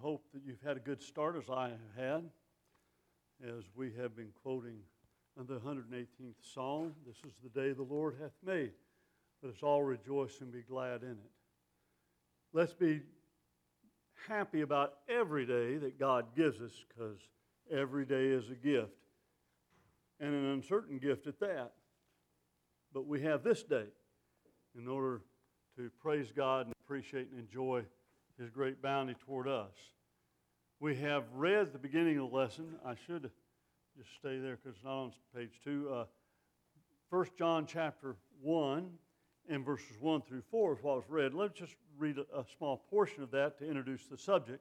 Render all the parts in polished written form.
hope that you've had a good start as I have had, as we have been quoting the 118th Psalm. This is the day the Lord hath made. Let us all rejoice and be glad in it. Let's be happy about every day that God gives us, because every day is a gift, and an uncertain gift at that. But we have this day in order to praise God and appreciate and enjoy His great bounty toward us. We have read the beginning of the lesson. I should just stay there because it's not on page 2. 1 John chapter 1 and verses 1 through 4 is what was read. Let's just read a small portion of that to introduce the subject.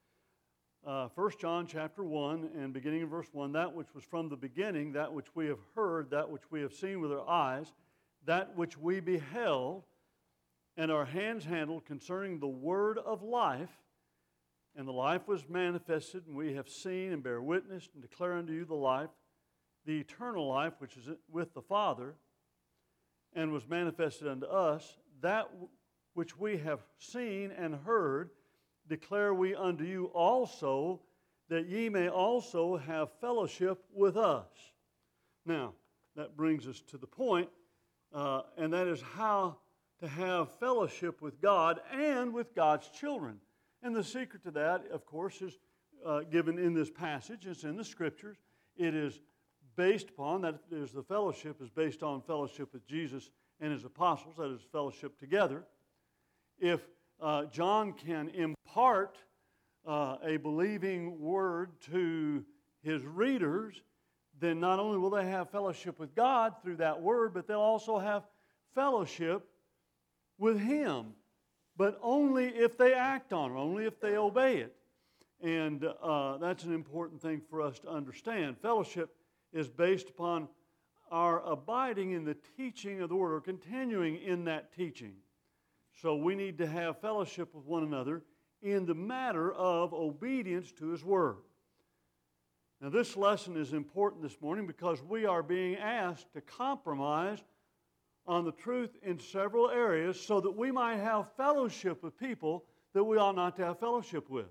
1 John chapter 1 and beginning in verse 1, that which was from the beginning, that which we have heard, that which we have seen with our eyes, that which we beheld, and our hands handled concerning the word of life. And the life was manifested, and we have seen and bear witness and declare unto you the life, the eternal life which is with the Father, and was manifested unto us. That which we have seen and heard declare we unto you also, that ye may also have fellowship with us. Now, that brings us to the point, and that is how to have fellowship with God and with God's children. And the secret to that, of course, is given in this passage. It's in the Scriptures. It is based upon, that is, the fellowship is based on fellowship with Jesus and His apostles, that is, fellowship together. If John can impart a believing word to his readers, then not only will they have fellowship with God through that word, but they'll also have fellowship with Him, but only if they act on it, only if they obey it. And that's an important thing for us to understand. Fellowship is based upon our abiding in the teaching of the Word, or continuing in that teaching. So we need to have fellowship with one another in the matter of obedience to His Word. Now this lesson is important this morning because we are being asked to compromise on the truth in several areas so that we might have fellowship with people that we ought not to have fellowship with.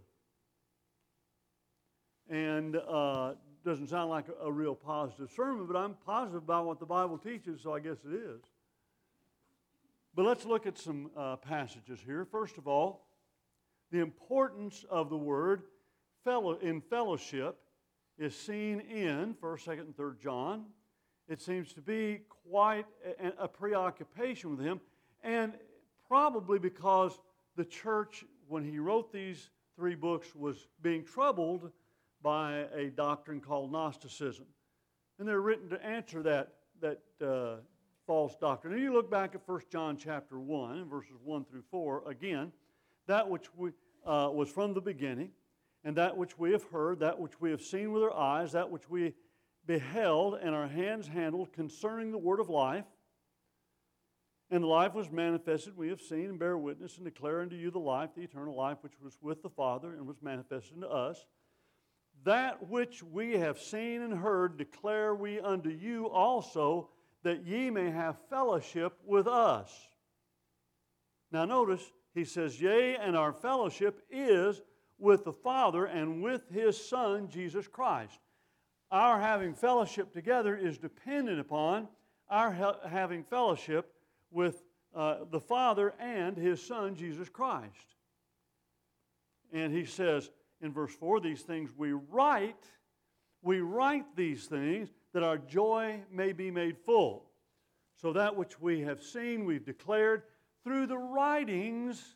And doesn't sound like a real positive sermon, but I'm positive about what the Bible teaches, so I guess it is. But let's look at some passages here. First of all, the importance of the word in fellowship is seen in 1st, 2nd, and 3rd John. It seems to be quite a preoccupation with him, and probably because the church, when he wrote these 3 books, was being troubled by a doctrine called Gnosticism. And they're written to answer that false doctrine. And you look back at 1 John chapter 1, and verses 1 through 4, again, that which was from the beginning, and that which we have heard, that which we have seen with our eyes, that which we beheld and our hands handled concerning the word of life. And the life was manifested, we have seen and bear witness and declare unto you the life, the eternal life, which was with the Father and was manifested unto us. That which we have seen and heard declare we unto you also, that ye may have fellowship with us. Now notice, he says, yea, and our fellowship is with the Father and with His Son, Jesus Christ. Our having fellowship together is dependent upon our having fellowship with the Father and His Son, Jesus Christ. And he says in verse 4, these things we write these things that our joy may be made full. So that which we have seen, we've declared through the writings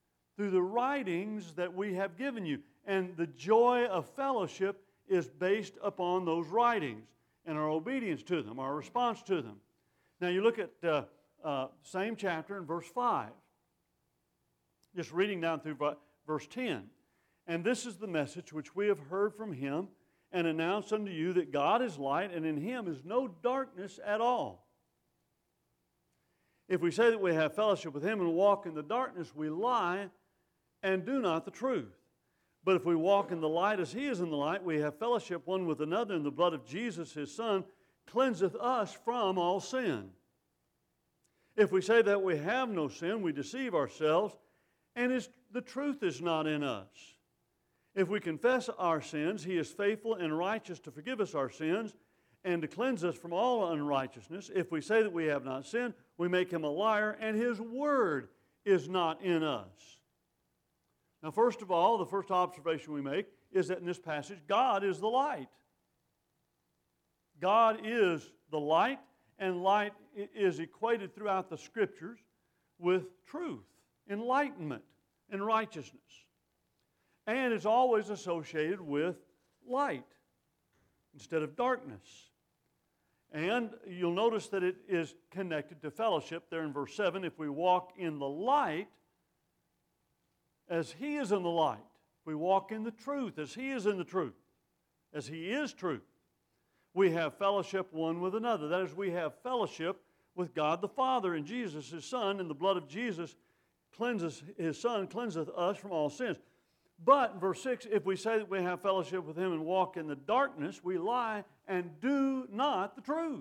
that we have given you. And the joy of fellowship is based upon those writings and our obedience to them, our response to them. Now you look at same chapter in verse 5. Just reading down through verse 10. And this is the message which we have heard from Him and announce unto you, that God is light, and in Him is no darkness at all. If we say that we have fellowship with Him and walk in the darkness, we lie and do not the truth. But if we walk in the light as He is in the light, we have fellowship one with another, and the blood of Jesus, His Son, cleanseth us from all sin. If we say that we have no sin, we deceive ourselves, and the truth is not in us. If we confess our sins, He is faithful and righteous to forgive us our sins and to cleanse us from all unrighteousness. If we say that we have not sinned, we make Him a liar, and His word is not in us. Now, first of all, the first observation we make is that in this passage, God is the light. God is the light, and light is equated throughout the Scriptures with truth, enlightenment, and righteousness. And it's always associated with light instead of darkness. And you'll notice that it is connected to fellowship there in verse 7. If we walk in the light as He is in the light, if we walk in the truth as He is in the truth, as He is truth, we have fellowship one with another. That is, we have fellowship with God the Father and Jesus, His Son, and the blood of Jesus cleanses His Son, cleanseth us from all sins. But, in verse 6, if we say that we have fellowship with Him and walk in the darkness, we lie and do not the truth.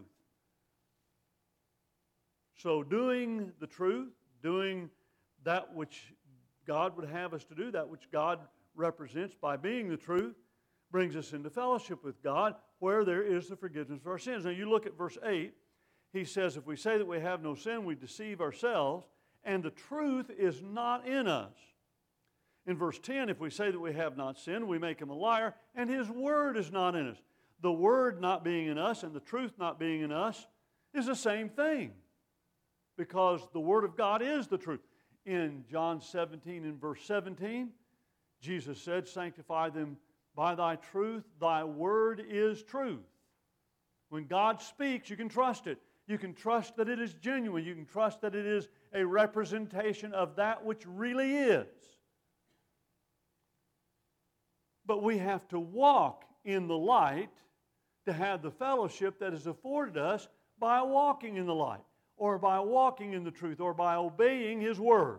So doing the truth, doing that which God would have us to do, that which God represents by being the truth, brings us into fellowship with God, where there is the forgiveness of our sins. Now you look at verse 8, he says, if we say that we have no sin, we deceive ourselves, and the truth is not in us. In verse 10, if we say that we have not sinned, we make Him a liar, and His word is not in us. The word not being in us and the truth not being in us is the same thing, because the word of God is the truth. In John 17 and verse 17, Jesus said, sanctify them by Thy truth. Thy word is truth. When God speaks, you can trust it. You can trust that it is genuine. You can trust that it is a representation of that which really is. But we have to walk in the light to have the fellowship that is afforded us by walking in the light, or by walking in the truth, or by obeying His word.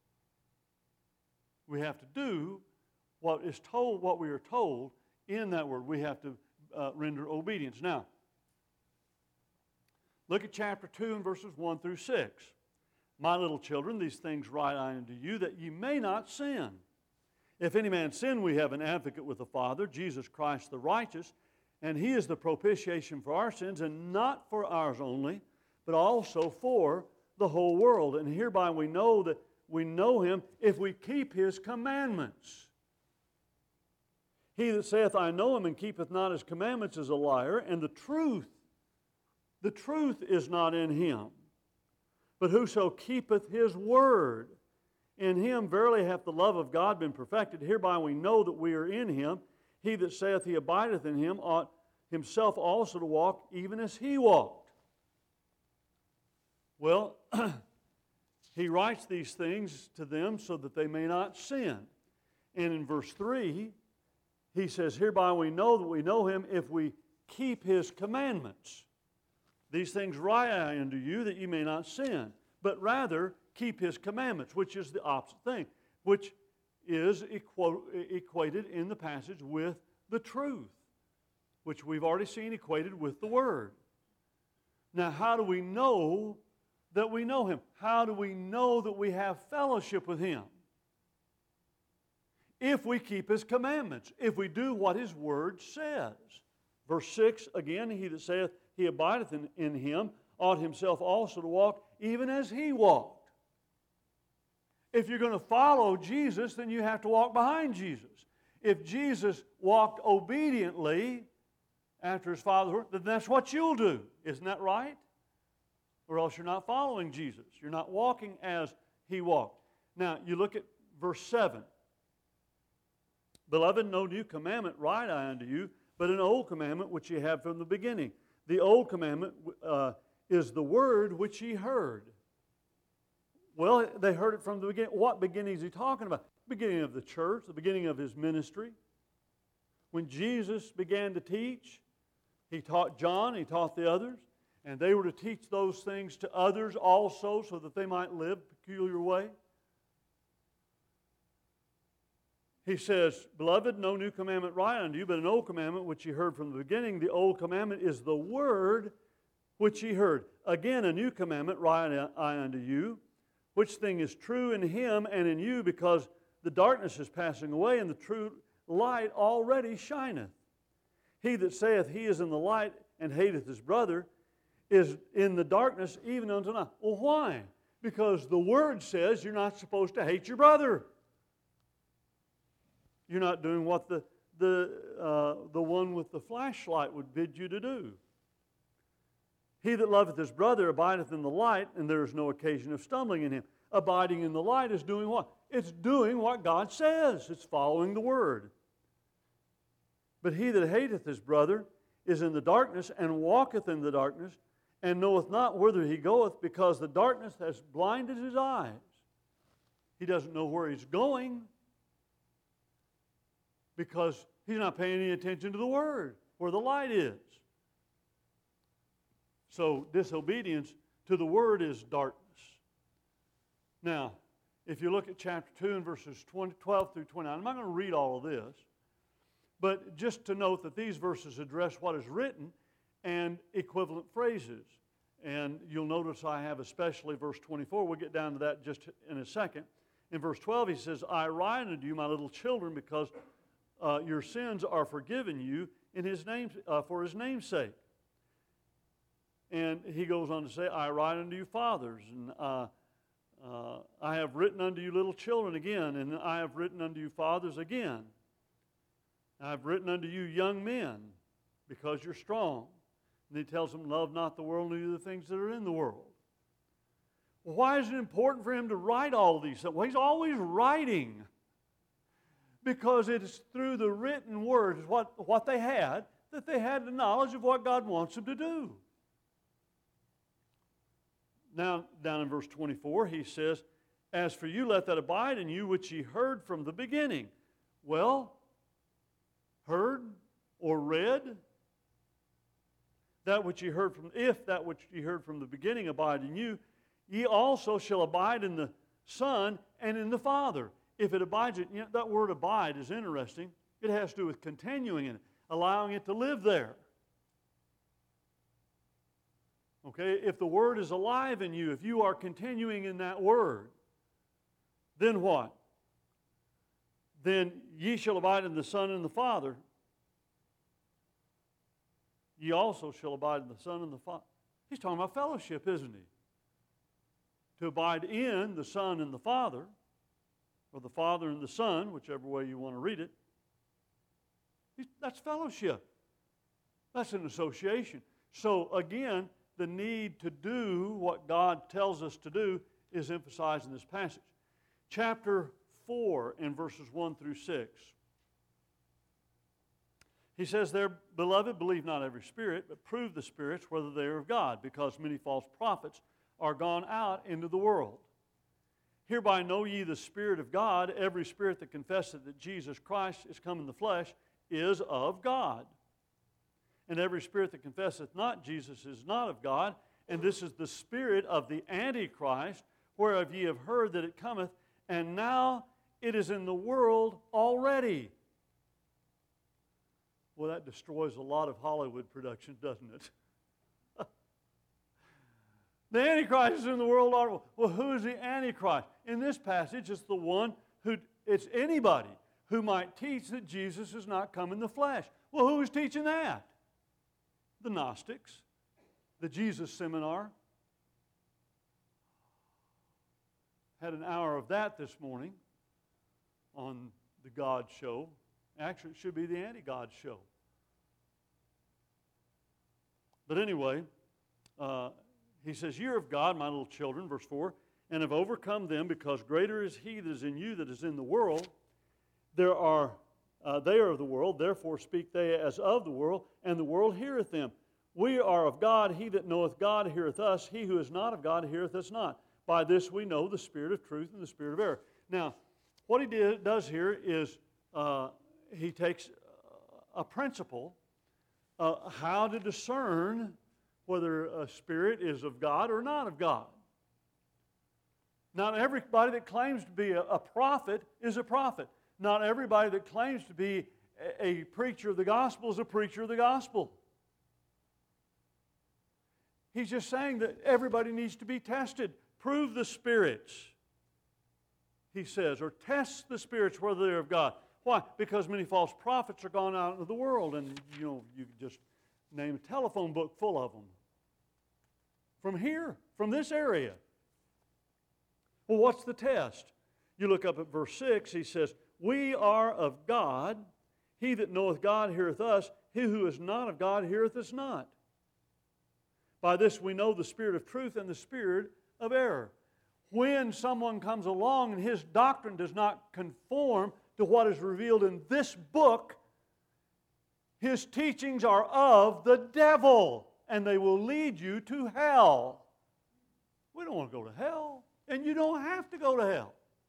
We have to do what we are told in that word. We have to render obedience. Now, look at chapter 2 and verses 1 through 6. My little children, these things write I unto you, that ye may not sin. If any man sin, we have an advocate with the Father, Jesus Christ the righteous, and He is the propitiation for our sins, and not for ours only, but also for the whole world. And hereby we know that we know Him if we keep His commandments. He that saith, I know Him, and keepeth not His commandments is a liar, and the truth is not in him. But whoso keepeth His word, in Him verily hath the love of God been perfected. Hereby we know that we are in Him. He that saith he abideth in Him ought himself also to walk even as He walked. Well, He writes these things to them so that they may not sin. And in verse 3, He says, hereby we know that we know Him if we keep His commandments. These things write I unto you that ye may not sin, but rather keep His commandments, which is the opposite thing, which is equated in the passage with the truth, which we've already seen equated with the Word. Now, how do we know that we know Him? How do we know that we have fellowship with Him? If we keep His commandments, if we do what His Word says. Verse 6, again, he that saith he abideth in Him ought himself also to walk even as He walked. If you're going to follow Jesus, then you have to walk behind Jesus. If Jesus walked obediently after His Father's word, then that's what you'll do. Isn't that right? Or else you're not following Jesus. You're not walking as He walked. Now, you look at verse 7. Beloved, no new commandment write I unto you, but an old commandment which ye have from the beginning. The old commandment is the word which ye heard. Well, they heard it from the beginning. What beginning is he talking about? The beginning of the church, the beginning of His ministry. When Jesus began to teach, He taught John, He taught the others, and they were to teach those things to others also so that they might live a peculiar way. He says, Beloved, no new commandment write unto you, but an old commandment which ye heard from the beginning. The old commandment is the word which ye heard. Again, a new commandment write I unto you, which thing is true in Him and in you, because the darkness is passing away, and the light already shineth. He that saith he is in the light and hateth his brother is in the darkness even unto now. Well, why? Because the Word says you're not supposed to hate your brother. You're not doing what the one with the flashlight would bid you to do. He that loveth his brother abideth in the light, and there is no occasion of stumbling in him. Abiding in the light is doing what? It's doing what God says. It's following the Word. But he that hateth his brother is in the darkness, and walketh in the darkness, and knoweth not whither he goeth, because the darkness has blinded his eyes. He doesn't know where he's going, because he's not paying any attention to the Word, where the light is. So disobedience to the Word is darkness. Now, if you look at chapter 2 and verses 12 through 29, I'm not going to read all of this, but just to note that these verses address what is written and equivalent phrases. And you'll notice I have especially verse 24. We'll get down to that just in a second. In verse 12 he says, I write unto you, my little children, because your sins are forgiven you in His name, for His name's sake. And he goes on to say, I write unto you, fathers, and I have written unto you, little children, again, and I have written unto you, fathers, again. I have written unto you, young men, because you're strong. And he tells them, love not the world, neither the things that are in the world. Well, why is it important for him to write all these things? Well, he's always writing. Because it is through the written word, what they had, that they had the knowledge of what God wants them to do. Now, down in verse 24, he says, as for you, let that abide in you which ye heard from the beginning. Well, heard or read, that which ye heard from, if that which ye heard from the beginning abide in you, ye also shall abide in the Son and in the Father. If it abides in, that word abide is interesting. It has to do with continuing in it, allowing it to live there. Okay, if the Word is alive in you, if you are continuing in that Word, then what? Then ye shall abide in the Son and the Father. Ye also shall abide in the Son and the Father. He's talking about fellowship, isn't he? To abide in the Son and the Father, or the Father and the Son, whichever way you want to read it. That's fellowship. That's an association. So again, the need to do what God tells us to do is emphasized in this passage. Chapter 4 and verses 1 through 6. He says there, beloved, believe not every spirit, but prove the spirits whether they are of God, because many false prophets are gone out into the world. Hereby know ye the Spirit of God. Every spirit that confesseth that Jesus Christ is come in the flesh is of God. And every spirit that confesseth not Jesus is not of God. And this is the spirit of the Antichrist, whereof ye have heard that it cometh, and now it is in the world already. Well, that destroys a lot of Hollywood productions, doesn't it? The Antichrist is in the world already. Well, who is the Antichrist? In this passage, it's the one it's anybody who might teach that Jesus has not come in the flesh. Well, who is teaching that? The Gnostics, the Jesus Seminar. Had an hour of that this morning on the God Show. Actually, it should be the Anti-God Show. But anyway, he says, ye are of God, my little children, verse 4, and have overcome them, because greater is he that is in you that is in the world. They are of the world, therefore speak they as of the world, and the world heareth them. We are of God, he that knoweth God heareth us, he who is not of God heareth us not. By this we know the spirit of truth and the spirit of error. Now, what he does here is he takes a principle, how to discern whether a spirit is of God or not of God. Not everybody that claims to be a prophet is a prophet. Not everybody that claims to be a preacher of the gospel is a preacher of the gospel. He's just saying that everybody needs to be tested. Prove the spirits, he says, or test the spirits whether they're of God. Why? Because many false prophets are gone out into the world, and you could just name a telephone book full of them. From here, from this area. Well, what's the test? You look up at verse 6, he says, "We are of God. He that knoweth God heareth us. He who is not of God heareth us not. By this we know the spirit of truth and the spirit of error." When someone comes along and his doctrine does not conform to what is revealed in this book, his teachings are of the devil, and they will lead you to hell. We don't want to go to hell, and you don't have to go to hell.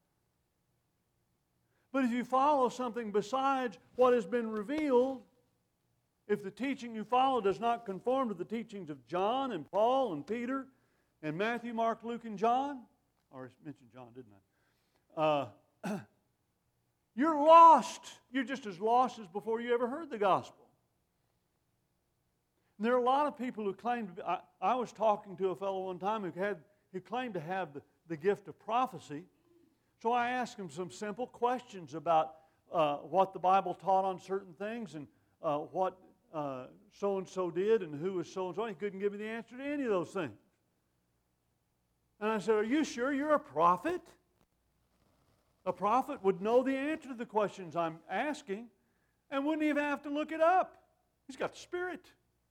But if you follow something besides what has been revealed, if the teaching you follow does not conform to the teachings of John and Paul and Peter and Matthew, Mark, Luke, and John, I already mentioned John, didn't I? You're lost. You're just as lost as before you ever heard the gospel. And there are a lot of people who claim to be, I was talking to a fellow one time who claimed to have the gift of prophecy. So I asked him some simple questions about what the Bible taught on certain things and what so-and-so did and who was so-and-so. He couldn't give me the answer to any of those things. And I said, "Are you sure you're a prophet?" A prophet would know the answer to the questions I'm asking and wouldn't even have to look it up. He's got the Spirit.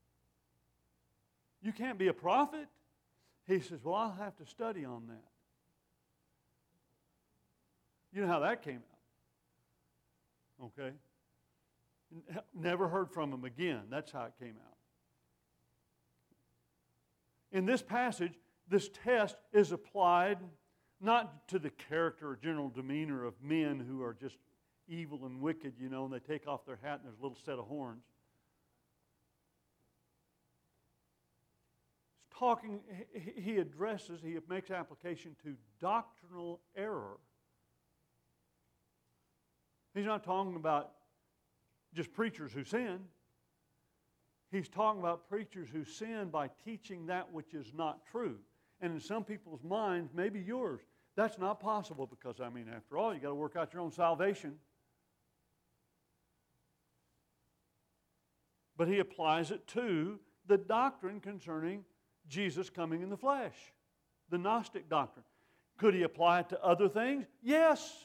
You can't be a prophet. He says, "Well, I'll have to study on that." You know how that came out. Okay? Never heard from him again. That's how it came out. In this passage, this test is applied not to the character or general demeanor of men who are just evil and wicked, and they take off their hat and there's a little set of horns. He's talking, he makes application to doctrinal error. He's not talking about just preachers who sin. He's talking about preachers who sin by teaching that which is not true. And in some people's minds, maybe yours, that's not possible because, after all, you've got to work out your own salvation. But he applies it to the doctrine concerning Jesus coming in the flesh, the Gnostic doctrine. Could he apply it to other things? Yes.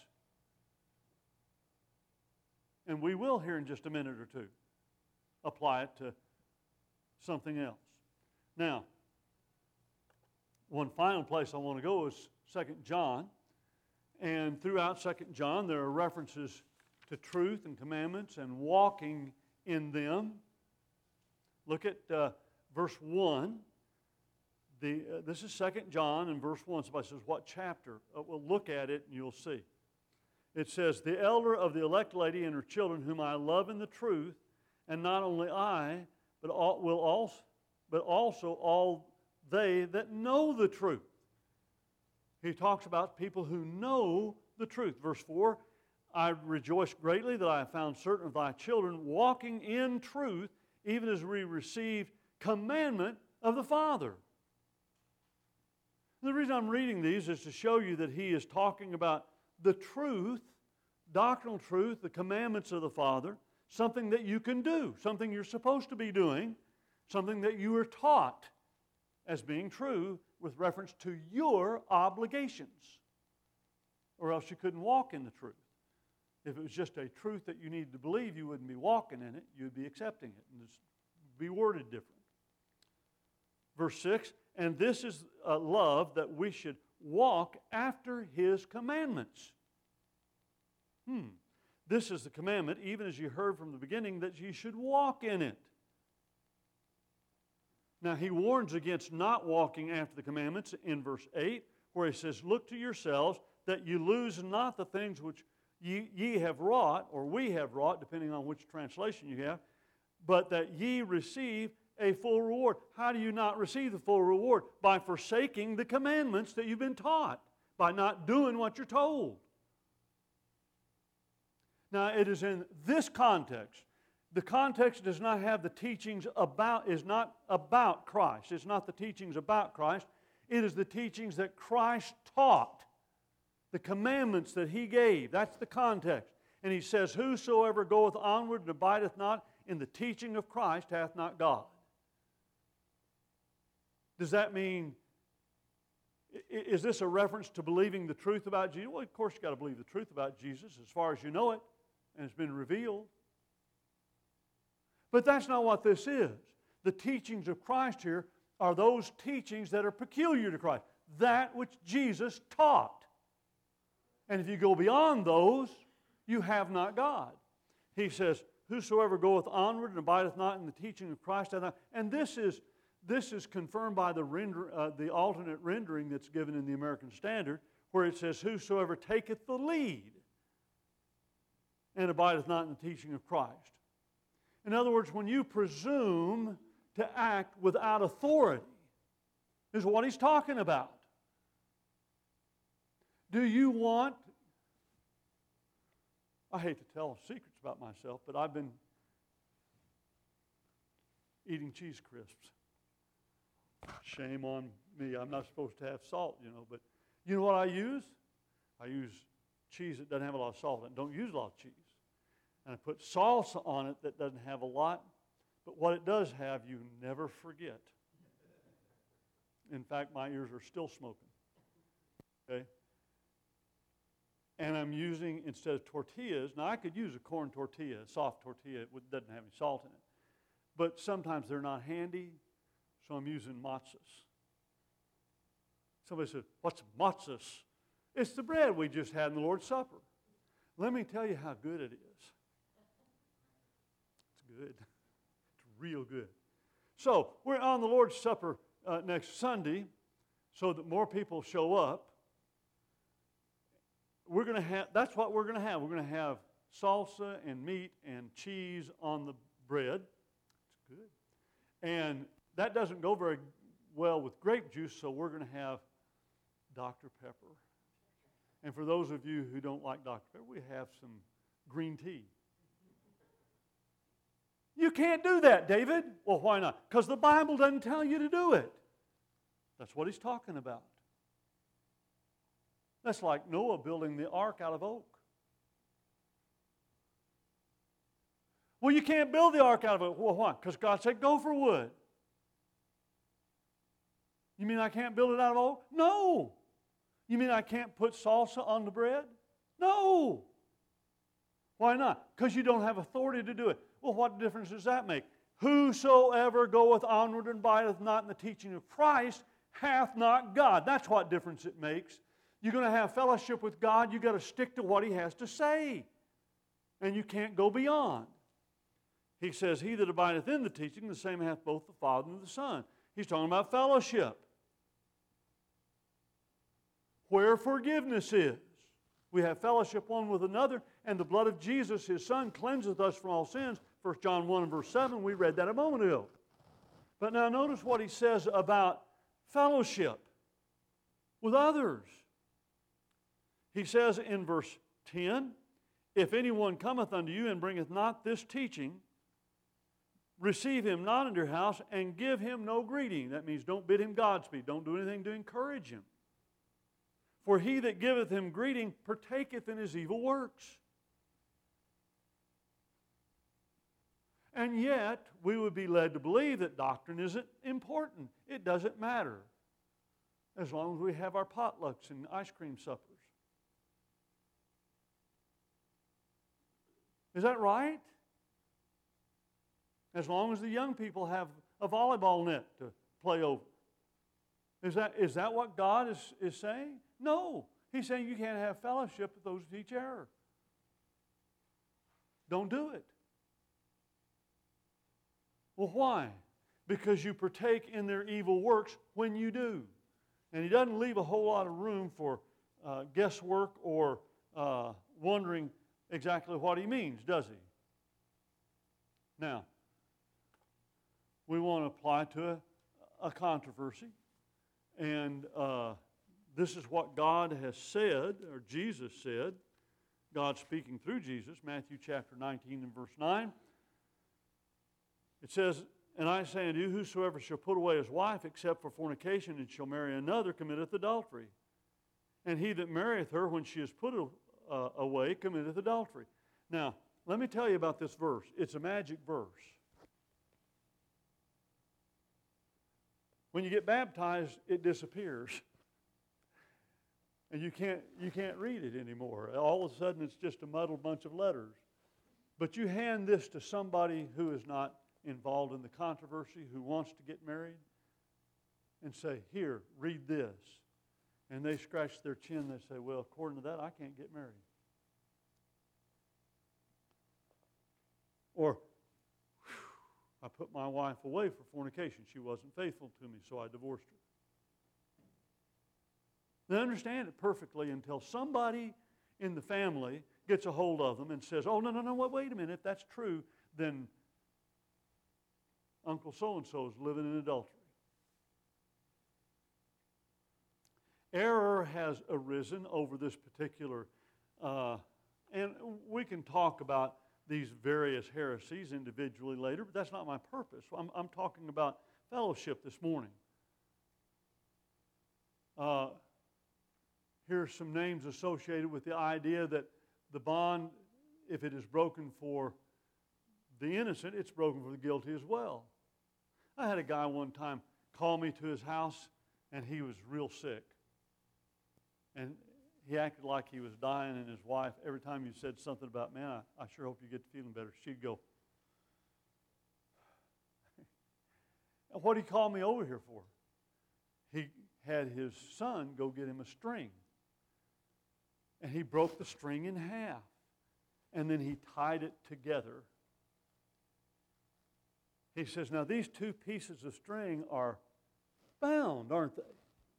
And we will here in just a minute or two apply it to something else. Now, one final place I want to go is 2 John. And throughout 2 John, there are references to truth and commandments and walking in them. Look at verse 1. This is 2 John and verse 1. Somebody says, "What chapter?" Well, look at it and you'll see. It says, "The elder of the elect lady and her children, whom I love in the truth, and not only I, but also all they that know the truth." He talks about people who know the truth. Verse 4, "I rejoice greatly that I have found certain of thy children walking in truth, even as we received commandment of the Father." The reason I'm reading these is to show you that he is talking about the truth, doctrinal truth, the commandments of the Father, something that you can do, something you're supposed to be doing, something that you are taught as being true with reference to your obligations. Or else you couldn't walk in the truth. If it was just a truth that you needed to believe, you wouldn't be walking in it, you'd be accepting it. And it's be worded different. Verse 6, "And this is love, that we should walk after His commandments." This is the commandment, even as you heard from the beginning, that you should walk in it. Now, he warns against not walking after the commandments in verse 8, where he says, "Look to yourselves, that you lose not the things which ye have wrought," or we have wrought, depending on which translation you have, "but that ye receive a full reward." How do you not receive the full reward? By forsaking the commandments that you've been taught, by not doing what you're told. Now, it is in this context. The context does not have the teachings about, is not about Christ. It's not the teachings about Christ. It is the teachings that Christ taught, the commandments that He gave. That's the context. And he says, whosoever goeth onward and abideth not in the teaching of Christ hath not God. Does that mean, is this a reference to believing the truth about Jesus? Well, of course you've got to believe the truth about Jesus as far as you know it and it's been revealed. But that's not what this is. The teachings of Christ here are those teachings that are peculiar to Christ. That which Jesus taught. And if you go beyond those, you have not God. He says, whosoever goeth onward and abideth not in the teaching of Christ hath not. And this is confirmed by the alternate rendering that's given in the American Standard, where it says, whosoever taketh the lead and abideth not in the teaching of Christ. In other words, when you presume to act without authority, is what he's talking about. Do you want, I hate to tell secrets about myself, but I've been eating cheese crisps. Shame on me. I'm not supposed to have salt, but you know what I use? I use cheese that doesn't have a lot of salt in it. Don't use a lot of cheese. And I put salsa on it that doesn't have a lot, but what it does have, you never forget. In fact, my ears are still smoking. Okay? And I'm using, instead of tortillas, now I could use a corn tortilla, a soft tortilla, it doesn't have any salt in it. But sometimes they're not handy, so I'm using matzahs. Somebody said, what's matzahs? It's the bread we just had in the Lord's Supper. Let me tell you how good it is. It's good. It's real good. So we're on the Lord's Supper next Sunday so that more people show up. We're going to have, that's what we're going to have. We're going to have salsa and meat and cheese on the bread. It's good. And that doesn't go very well with grape juice, so we're going to have Dr. Pepper. And for those of you who don't like Dr. Pepper, we have some green tea. You can't do that, David. Well, why not? Because the Bible doesn't tell you to do it. That's what he's talking about. That's like Noah building the ark out of oak. Well, you can't build the ark out of oak. Well, why? Because God said, go for wood. You mean I can't build it out of oak? No. You mean I can't put salsa on the bread? No. Why not? Because you don't have authority to do it. Well, what difference does that make? Whosoever goeth onward and abideth not in the teaching of Christ hath not God. That's what difference it makes. You're going to have fellowship with God, you've got to stick to what He has to say. And you can't go beyond. He says, he that abideth in the teaching, the same hath both the Father and the Son. He's talking about fellowship. Where forgiveness is. We have fellowship one with another, and the blood of Jesus, His Son, cleanseth us from all sins. 1 John 1 and verse 7, we read that a moment ago. But now notice what he says about fellowship with others. He says in verse 10, if anyone cometh unto you and bringeth not this teaching, receive him not into your house and give him no greeting. That means don't bid him Godspeed. Don't do anything to encourage him. For he that giveth him greeting partaketh in his evil works. And yet, we would be led to believe that doctrine isn't important. It doesn't matter. As long as we have our potlucks and ice cream suppers. Is that right? As long as the young people have a volleyball net to play over. Is that what God is saying? No. He's saying you can't have fellowship with those who teach error. Don't do it. Well, why? Because you partake in their evil works when you do. And He doesn't leave a whole lot of room for guesswork or wondering exactly what He means, does He? Now, we want to apply to a controversy. And this is what God has said, or Jesus said, God speaking through Jesus, Matthew chapter 19 and verse 9. It says, and I say unto you, whosoever shall put away his wife except for fornication and shall marry another committeth adultery. And he that marrieth her when she is put away committeth adultery. Now, let me tell you about this verse. It's a magic verse. When you get baptized, it disappears. And you can't read it anymore. All of a sudden, it's just a muddled bunch of letters. But you hand this to somebody who is not involved in the controversy, who wants to get married, and say, here, read this. And they scratch their chin. They say, well, according to that, I can't get married. Or, I put my wife away for fornication. She wasn't faithful to me, so I divorced her. They understand it perfectly until somebody in the family gets a hold of them and says, oh, no, wait a minute. If that's true, then Uncle so-and-so is living in adultery. Error has arisen over this particular, and we can talk about these various heresies individually later, but that's not my purpose. I'm talking about fellowship this morning. Here's some names associated with the idea that the bond, if it is broken for the innocent, it's broken for the guilty as well. I had a guy one time call me to his house, and he was real sick. And he acted like he was dying, and his wife, every time you said something about, man, I sure hope you get feeling better, she'd go, what did he call me over here for? He had his son go get him a string. And he broke the string in half. And then he tied it together. He says, now these two pieces of string are bound, aren't they?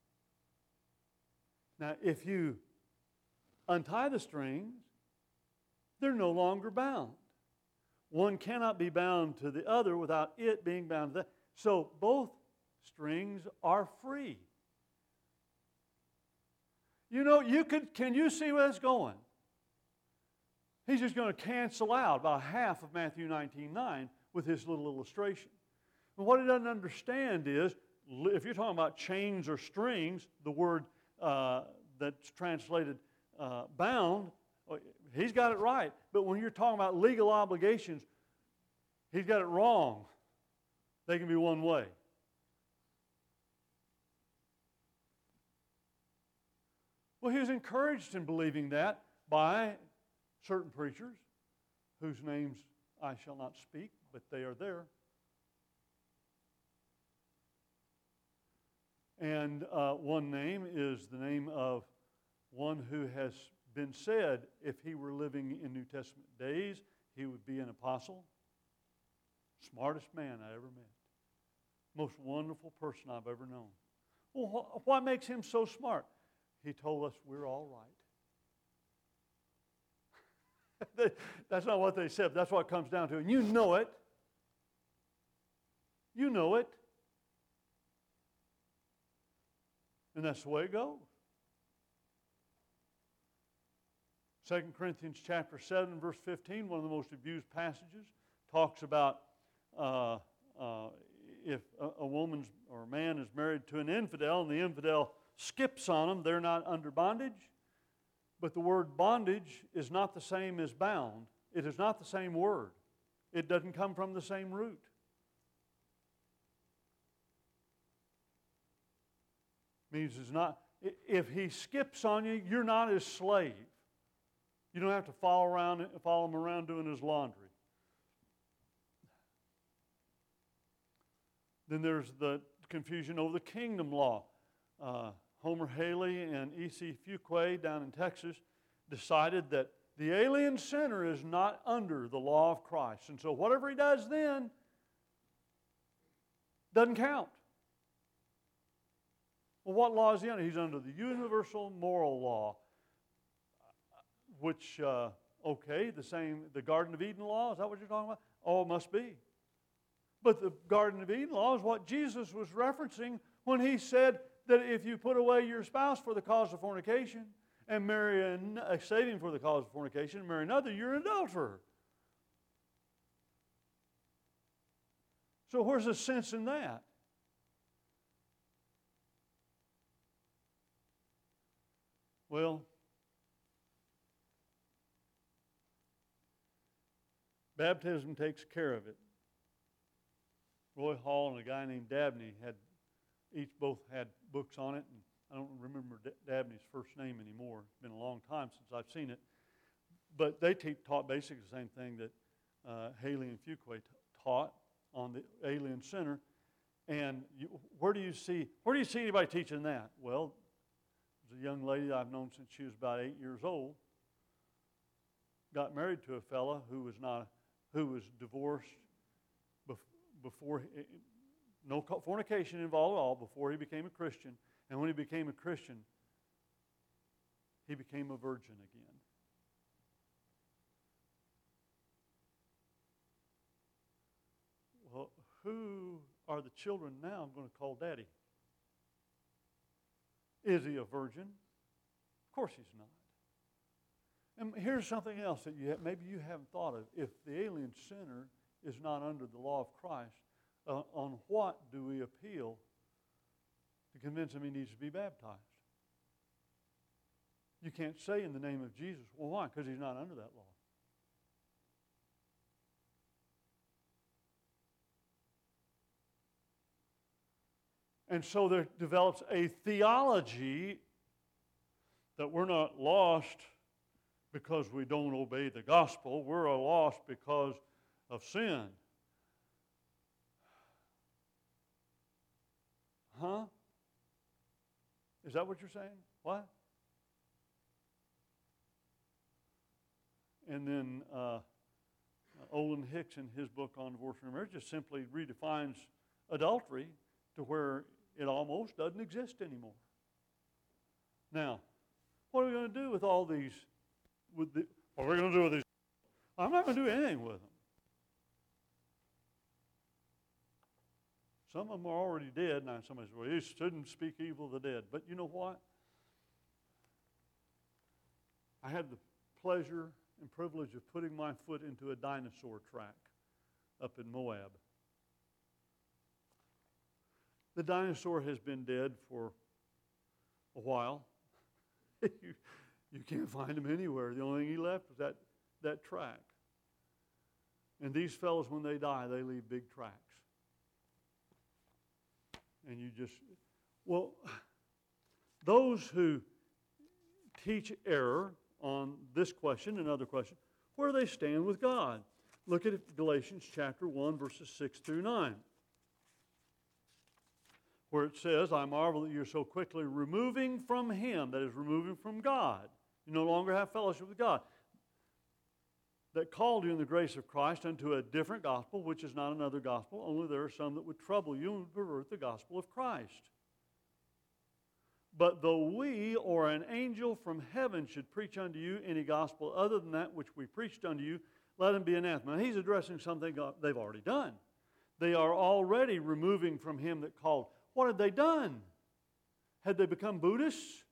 Now, if you untie the strings, they're no longer bound. One cannot be bound to the other without it being bound to that. So both strings are free. You know, can you see where it's going? He's just going to cancel out about half of Matthew 19:9 with his little illustration. And what he doesn't understand is, if you're talking about chains or strings, the word that's translated bound, he's got it right. But when you're talking about legal obligations, he's got it wrong. They can be one way. Well, he was encouraged in believing that by certain preachers whose names I shall not speak, but they are there. And one name is the name of one who has been said, if he were living in New Testament days, he would be an apostle. Smartest man I ever met. Most wonderful person I've ever known. Well, what makes him so smart? He told us we're all right. That's not what they said. That's what it comes down to. And you know it. You know it. And that's the way it goes. 2 Corinthians chapter 7, verse 15, one of the most abused passages, talks about if a woman or a man is married to an infidel and the infidel skips on them, they're not under bondage. But the word bondage is not the same as bound. It is not the same word. It doesn't come from the same root. Means it's not, if he skips on you, you're not his slave. You don't have to follow him around doing his laundry. Then there's the confusion over the kingdom law. Homer Haley and E.C. Fuqua down in Texas decided that the alien sinner is not under the law of Christ. And so whatever he does then doesn't count. Well, what law is he under? He's under the universal moral law, which, the Garden of Eden law, is that what you're talking about? Oh, it must be. But the Garden of Eden law is what Jesus was referencing when he said that if you put away your spouse for the cause of fornication and marry save him for the cause of fornication and marry another, you're an adulterer. So where's the sense in that? Well, Baptism takes care of it. Roy Hall and a guy named Dabney both had books on it, and I don't remember Dabney's first name anymore. It's been a long time since I've seen it. But they taught basically the same thing that Haley and Fuqua taught on the Alien Center. And where do you see anybody teaching that? Well, there's a young lady that I've known since she was about 8 years old. Got married to a fella who was divorced before, no fornication involved at all, before he became a Christian. And when he became a Christian, he became a virgin again. Well, who are the children now I'm going to call daddy? Is he a virgin? Of course he's not. And here's something else that maybe you haven't thought of. If the Alien Center is not under the law of Christ, on what do we appeal to convince him he needs to be baptized? You can't say in the name of Jesus. Well, why? Because he's not under that law. And so there develops a theology that we're not lost because we don't obey the gospel. We're lost because of sin. Huh? Is that what you're saying? What? And then Olin Hicks in his book on abortion and marriage just simply redefines adultery to where it almost doesn't exist anymore. Now, what are we going to do with all these? What are we going to do with these? I'm not going to do anything with them. Some of them are already dead. Now somebody says, well, you shouldn't speak evil of the dead. But you know what? I had the pleasure and privilege of putting my foot into a dinosaur track up in Moab. The dinosaur has been dead for a while. You can't find him anywhere. The only thing he left was that track. And these fellows, when they die, they leave big tracks. And you just, well, those who teach error on this question and other questions, where do they stand with God? Look at Galatians chapter 1, verses 6 through 9. Where it says, I marvel that you're so quickly removing from him, that is, removing from God. You no longer have fellowship with God. That called you in the grace of Christ unto a different gospel, which is not another gospel, only there are some that would trouble you and pervert the gospel of Christ. But though we or an angel from heaven should preach unto you any gospel other than that which we preached unto you, let him be anathema. Now, he's addressing something they've already done. They are already removing from him that called. What had they done? Had they become Buddhists?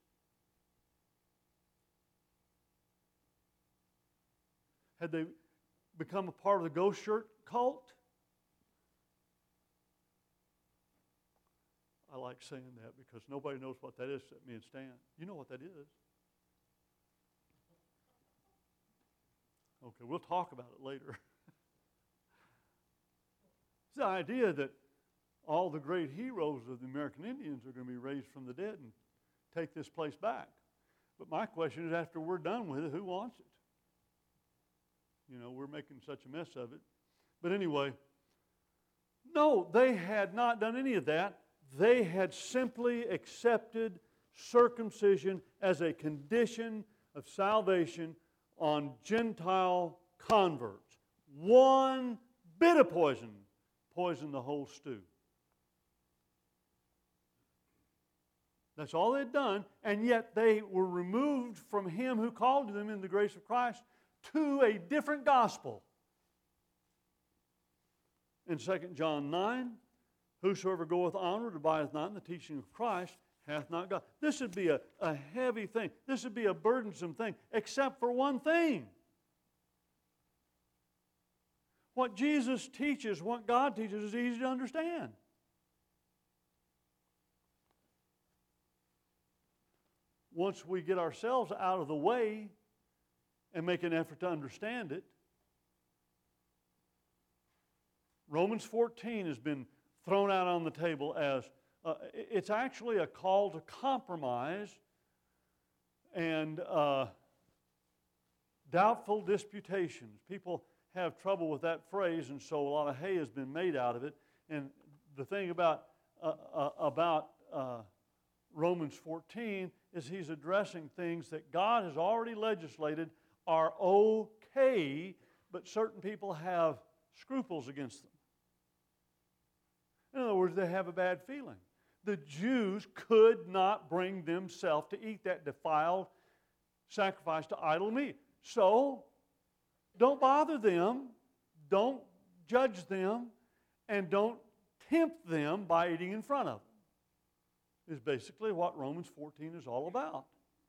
Had they become a part of the ghost shirt cult? I like saying that because nobody knows what that is except me and Stan. You know what that is. Okay, we'll talk about it later. It's the idea that all the great heroes of the American Indians are going to be raised from the dead and take this place back. But my question is, after we're done with it, who wants it? You know, we're making such a mess of it. But anyway, no, they had not done any of that. They had simply accepted circumcision as a condition of salvation on Gentile converts. One bit of poison poisoned the whole stew. That's all they'd done, and yet they were removed from him who called them in the grace of Christ to a different gospel. In 2 John 9, whosoever goeth onward abideth not in the teaching of Christ hath not God. This would be a heavy thing. This would be a burdensome thing, except for one thing. What Jesus teaches, what God teaches is easy to understand. Once we get ourselves out of the way and make an effort to understand it, Romans 14 has been thrown out on the table as it's actually a call to compromise and doubtful disputations. People have trouble with that phrase, and so a lot of hay has been made out of it. And the thing about Romans 14 is he's addressing things that God has already legislated are okay, but certain people have scruples against them. In other words, they have a bad feeling. The Jews could not bring themselves to eat that defiled sacrifice to idol meat. So, don't bother them, don't judge them, and don't tempt them by eating in front of them, is basically what Romans 14 is all about.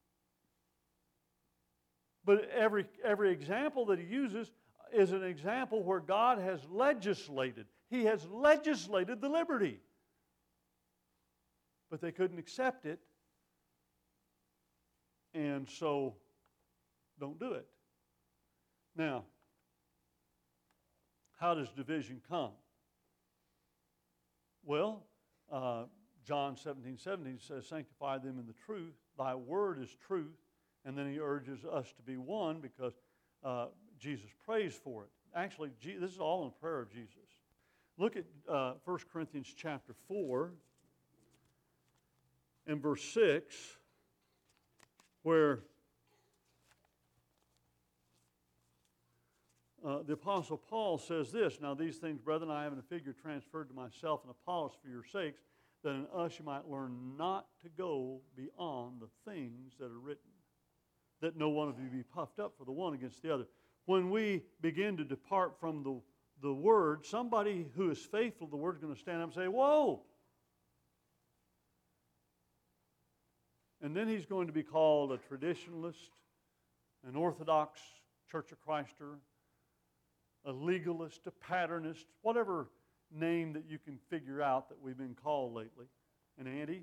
But every example that he uses is an example where God has legislated. He has legislated the liberty. But they couldn't accept it, and so don't do it. Now, how does division come? Well, John 17:17 says, sanctify them in the truth. Thy word is truth. And then he urges us to be one because Jesus prays for it. Actually, this is all in the prayer of Jesus. Look at 1 Corinthians chapter 4 and verse 6, where the Apostle Paul says this, now these things, brethren, I have in a figure transferred to myself and Apollos for your sakes, that in us you might learn not to go beyond the things that are written, that no one of you be puffed up for the one against the other. When we begin to depart from the Word, somebody who is faithful to the Word is going to stand up and say, whoa! And then he's going to be called a traditionalist, an Orthodox Church of Christer, a legalist, a patternist, whatever name that you can figure out that we've been called lately. An anti.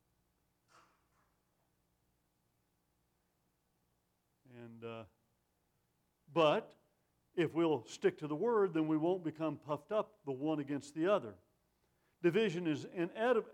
But if we'll stick to the Word, then we won't become puffed up the one against the other. Division is inedible.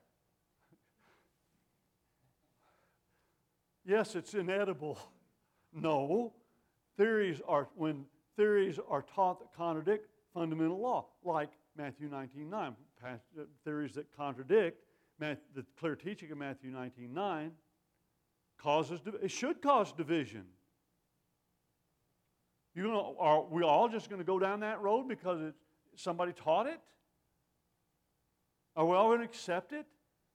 Yes, it's inedible. No. When theories are taught that contradict fundamental law, like Matthew 19:9. Theories that contradict the clear teaching of Matthew 19:9 it should cause division. Are we all just going to go down that road because somebody taught it? Are we all going to accept it?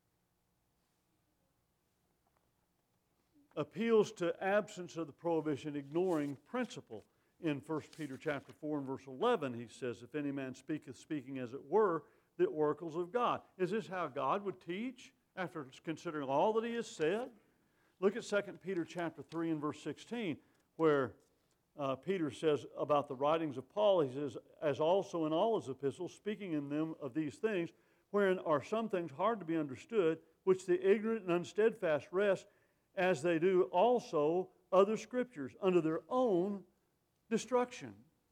Appeals to absence of the prohibition, ignoring principle. In 1 Peter chapter 4 and verse 11, he says, if any man speaketh, speaking as it were, the oracles of God. Is this how God would teach after considering all that he has said? Look at 2 Peter chapter 3 and verse 16, where Peter says about the writings of Paul, he says, as also in all his epistles, speaking in them of these things, wherein are some things hard to be understood, which the ignorant and unsteadfast rest, as they do also other scriptures, under their own destruction.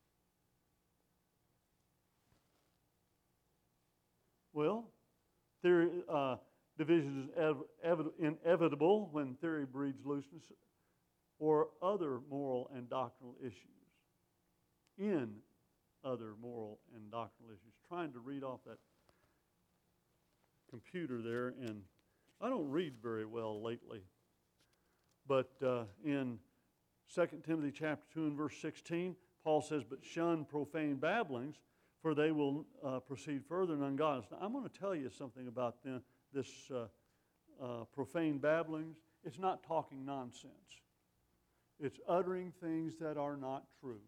Well, division is inevitable when theory breeds looseness or other moral and doctrinal issues. In other moral and doctrinal issues. Trying to read off that computer there, and I don't read very well lately. But in 2 Timothy chapter 2 and verse 16, Paul says, but shun profane babblings, for they will proceed further in ungodliness. Now, I'm going to tell you something about this profane babblings. It's not talking nonsense. It's uttering things that are not true.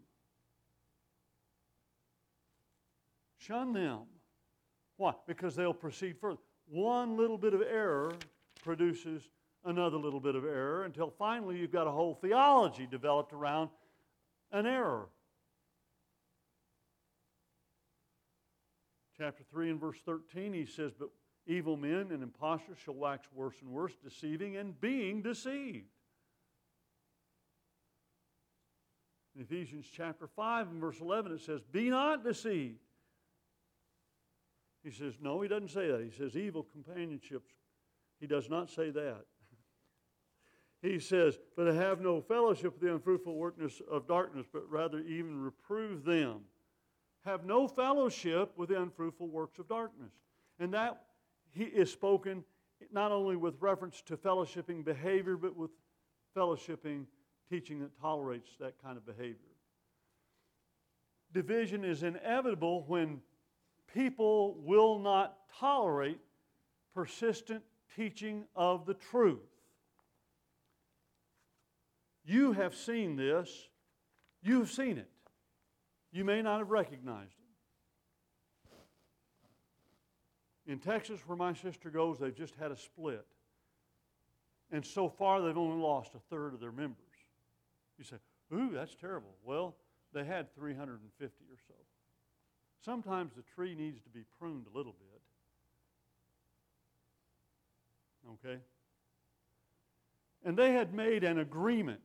Shun them. Why? Because they'll proceed further. One little bit of error produces another little bit of error until finally you've got a whole theology developed around an error. Chapter 3 and verse 13, he says, but evil men and impostors shall wax worse and worse, deceiving and being deceived. In Ephesians chapter 5 and verse 11, it says, be not deceived. He says, no, he doesn't say that. He says evil companionships. He does not say that. He says, but have no fellowship with the unfruitful workings of darkness, but rather even reprove them. Have no fellowship with the unfruitful works of darkness. And that he is spoken not only with reference to fellowshipping behavior, but with fellowshipping teaching that tolerates that kind of behavior. Division is inevitable when people will not tolerate persistent teaching of the truth. You have seen this. You've seen it. You may not have recognized it. In Texas, where my sister goes, they've just had a split. And so far, they've only lost a third of their members. You say, ooh, that's terrible. Well, they had 350 or so. Sometimes the tree needs to be pruned a little bit. Okay? And they had made an agreement.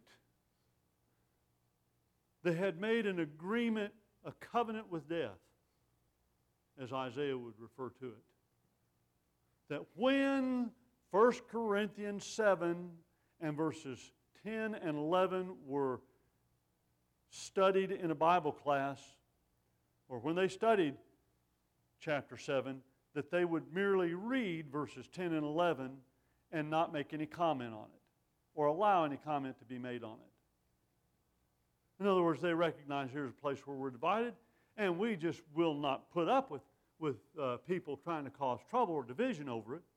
They had made an agreement, a covenant with death, as Isaiah would refer to it. That when 1 Corinthians 7 and verses 10 and 11 were studied in a Bible class, or when they studied chapter 7, that they would merely read verses 10 and 11 and not make any comment on it, or allow any comment to be made on it. In other words, they recognize here's a place where we're divided, and we just will not put up with people trying to cause trouble or division over it.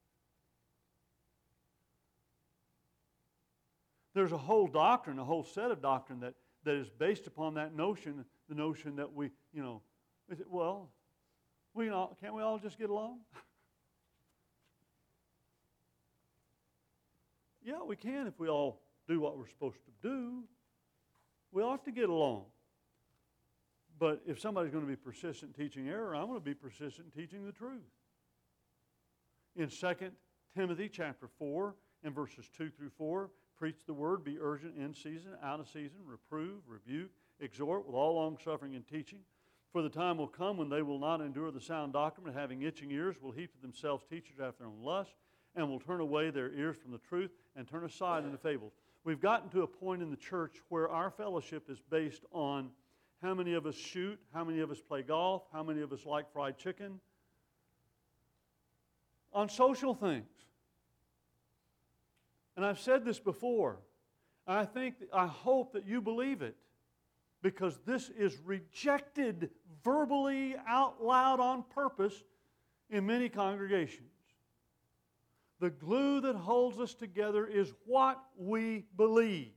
There's a whole doctrine, a whole set of doctrine that is based upon that notion, the notion that we, well, can't we all just get along? Yeah, we can if we all do what we're supposed to do. We ought to get along. But if somebody's going to be persistent teaching error, I'm going to be persistent teaching the truth. In 2 Timothy chapter 4 and verses 2 through 4, preach the word, be urgent in season, out of season, reprove, rebuke, exhort with all longsuffering and teaching. For the time will come when they will not endure the sound doctrine, but having itching ears will heap to themselves teachers after their own lust, and will turn away their ears from the truth and turn aside into fables. We've gotten to a point in the church where our fellowship is based on how many of us shoot, how many of us play golf, how many of us like fried chicken, on social things. And I've said this before. I hope that you believe it, because this is rejected verbally out loud on purpose in many congregations. The glue that holds us together is what we believe.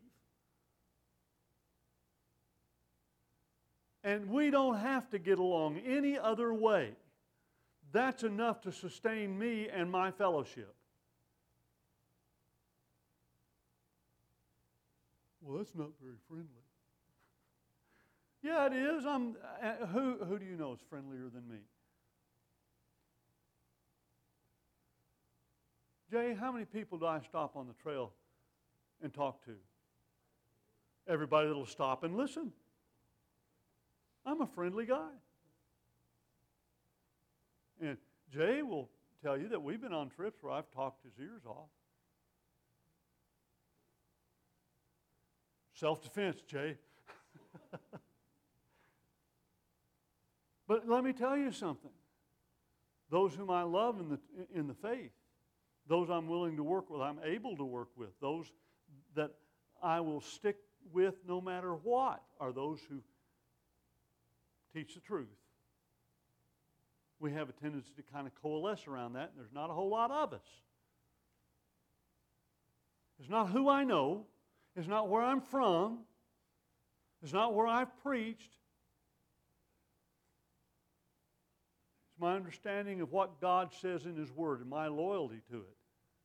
And we don't have to get along any other way. That's enough to sustain me and my fellowship. Well, that's not very friendly. Yeah, it is. Who do you know is friendlier than me? Jay, how many people do I stop on the trail and talk to? Everybody that'll stop and listen. I'm a friendly guy. And Jay will tell you that we've been on trips where I've talked his ears off. Self-defense, Jay. But let me tell you something. Those whom I love in the faith, those I'm willing to work with, I'm able to work with, those that I will stick with no matter what, are those who teach the truth. We have a tendency to kind of coalesce around that, and there's not a whole lot of us. It's not who I know. It's not where I'm from. It's not where I've preached. It's my understanding of what God says in His Word and my loyalty to it.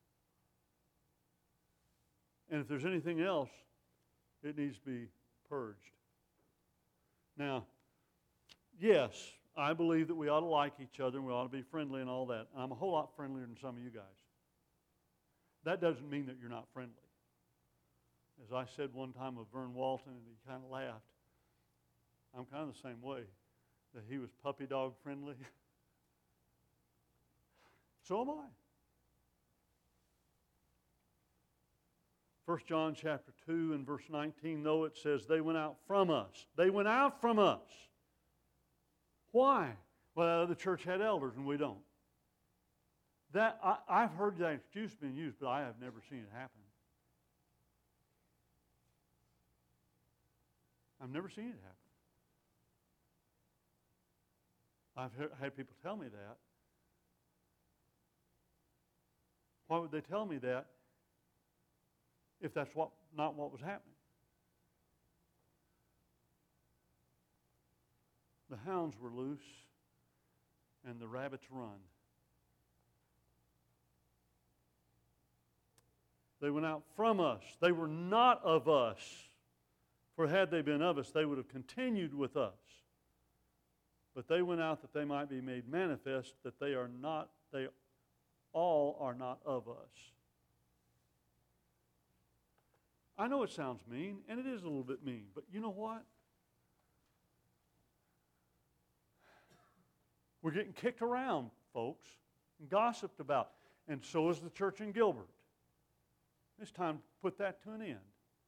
And if there's anything else, it needs to be purged. Now, yes, I believe that we ought to like each other and we ought to be friendly and all that. I'm a whole lot friendlier than some of you guys. That doesn't mean that you're not friendly. As I said one time of Vern Walton, and he kind of laughed, I'm kind of the same way, that he was puppy dog friendly. So am I. 1 John chapter 2 and verse 19, though it says, they went out from us. They went out from us. Why? Well, the church had elders and we don't. I've heard that excuse being used, but I have never seen it happen. I've never seen it happen. I've had people tell me that. Why would they tell me that if that's not what was happening? The hounds were loose and the rabbits run. They went out from us. They were not of us. For had they been of us, they would have continued with us. But they went out that they might be made manifest that they all are not of us. I know it sounds mean, and it is a little bit mean, but you know what? We're getting kicked around, folks, and gossiped about. And so is the church in Gilbert. It's time to put that to an end.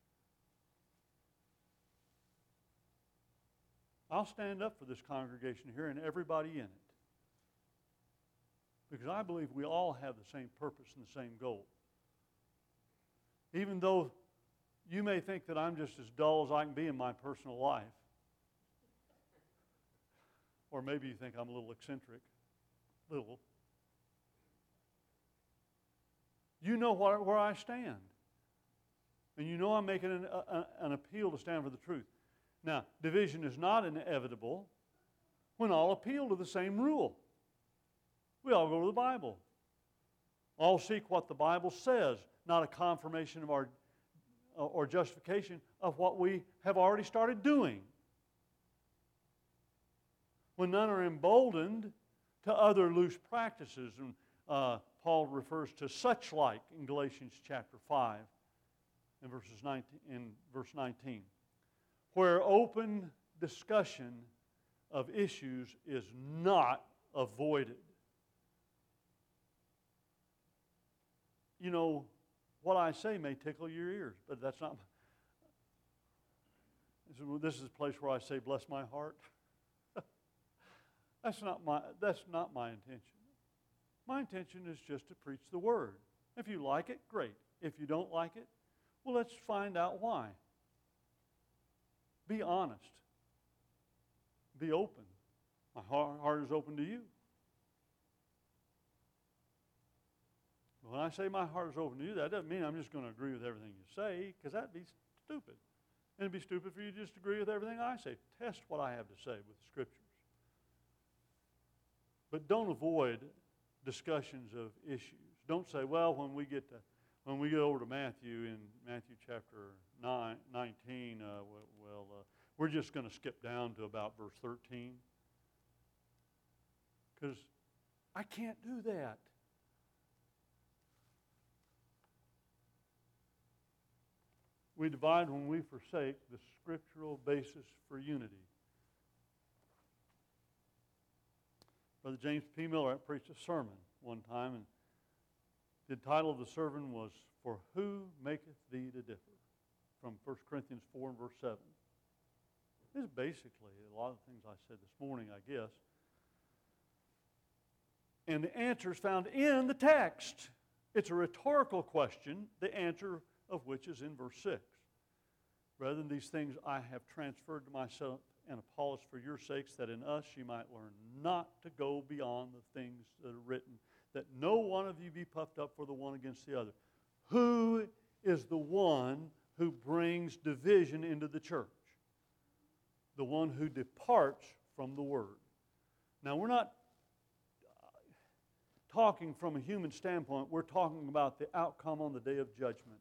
I'll stand up for this congregation here and everybody in it. Because I believe we all have the same purpose and the same goal. Even though you may think that I'm just as dull as I can be in my personal life. Or maybe you think I'm a little eccentric. Little. You know where I stand. And you know I'm making an appeal to stand for the truth. Now, division is not inevitable when all appeal to the same rule. We all go to the Bible. All seek what the Bible says, not a confirmation of our or justification of what we have already started doing. When none are emboldened to other loose practices, and Paul refers to such like in Galatians chapter 5 and verse 19, where open discussion of issues is not avoided. You know, what I say may tickle your ears, but that's not. This is a place where I say, bless my heart. That's not my intention. My intention is just to preach the Word. If you like it, great. If you don't like it, well, let's find out why. Be honest. Be open. My heart is open to you. When I say my heart is open to you, that doesn't mean I'm just going to agree with everything you say, because that'd be stupid. And it'd be stupid for you to just agree with everything I say. Test what I have to say with the Scriptures. But don't avoid discussions of issues. Don't say, well, when we get over to Matthew in Matthew chapter 19, we're just going to skip down to about verse 13. Because I can't do that. We divide when we forsake the scriptural basis for unity. Brother James P. Miller preached a sermon one time, and the title of the sermon was, For Who Maketh Thee to Differ? From 1 Corinthians 4 and verse 7. This is basically a lot of things I said this morning, I guess. And the answer is found in the text. It's a rhetorical question, the answer of which is in verse 6. Rather than these things I have transferred to myself and Apollos for your sakes, that in us ye might learn not to go beyond the things that are written, that no one of you be puffed up for the one against the other. Who is the one who brings division into the church? The one who departs from the Word. Now, we're not talking from a human standpoint. We're talking about the outcome on the day of judgment.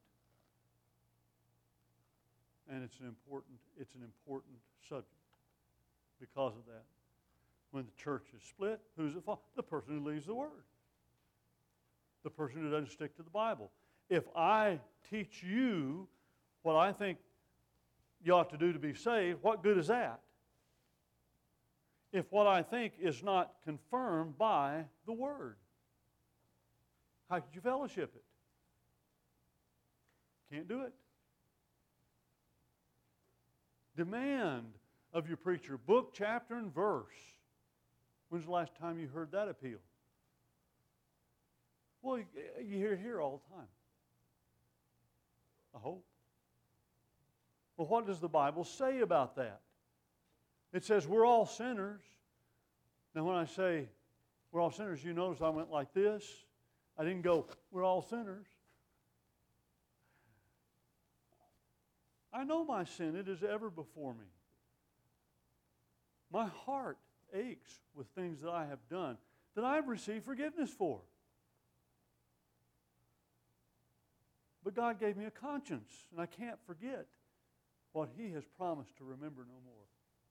And it's an important subject because of that. When the church is split, who's at fault? The person who leaves the Word. The person who doesn't stick to the Bible. If I teach you what I think you ought to do to be saved, what good is that? If what I think is not confirmed by the Word. How could you fellowship it? Can't do it. Demand of your preacher book, chapter, and verse. When's the last time you heard that appeal? Well, you hear it here all the time. I hope. Well, what does the Bible say about that? It says we're all sinners. Now, when I say we're all sinners, you notice I went like this. I didn't go, we're all sinners. I know my sin. It is ever before me. My heart aches with things that I have done that I've received forgiveness for. But God gave me a conscience, and I can't forget what He has promised to remember no more.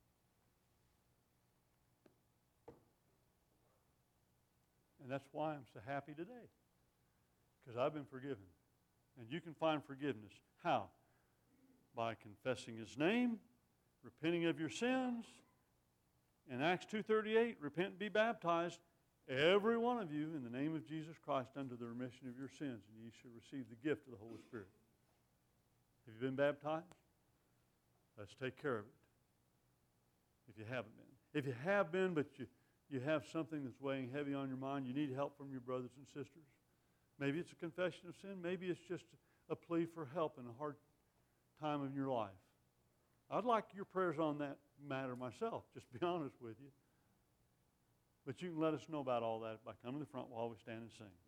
And that's why I'm so happy today, because I've been forgiven. And you can find forgiveness. How? By confessing His name, repenting of your sins. In Acts 2:38, repent and be baptized, every one of you, in the name of Jesus Christ, unto the remission of your sins, and ye shall receive the gift of the Holy Spirit. Have you been baptized? Let's take care of it. If you haven't been. If you have been, but you have something that's weighing heavy on your mind, you need help from your brothers and sisters. Maybe it's a confession of sin. Maybe it's just a plea for help in a hard time in your life. I'd like your prayers on that matter myself, just to be honest with you. But you can let us know about all that by coming to the front while we stand and sing.